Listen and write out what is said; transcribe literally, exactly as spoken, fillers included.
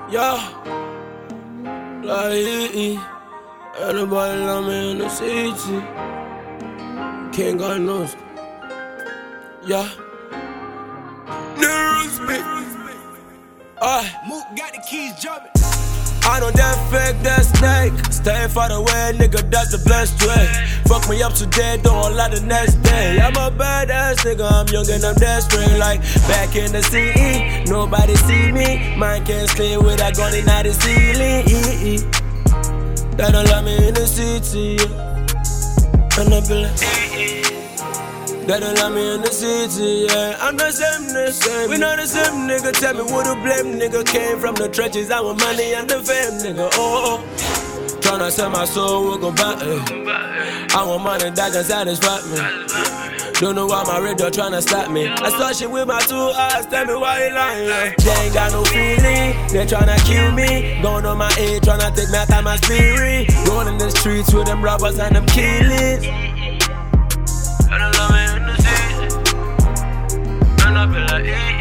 Yeah, like anybody love me in the city. King God knows. Yeah. News me. Alright, Mook got the keys jumping. I know that fake, that snake. Stay far away, nigga, that's the best way. Fuck me up today, don't lie the next day. I'm a badass nigga, I'm young and I'm desperate. Like back in the C E, nobody see me. Mine can't sleep without going in the ceiling. They don't love me in the city. And I be like, they don't love me in the city, yeah. I'm the same, the same. We not the same, nigga. Tell me who to blame, nigga. Came from the trenches, I want money and the fame, nigga. Oh, oh. Tryna sell my soul, we gon' buy it. I want money that can satisfy me. Don't know why my radio tryna stop me. I start shit with my two eyes, tell me why you lying, yeah. They ain't got no feeling, they tryna kill me. Going on my age, tryna take me out of my spirit. Going in the streets with them robbers and them killers. I don't love me in the city, and I feel like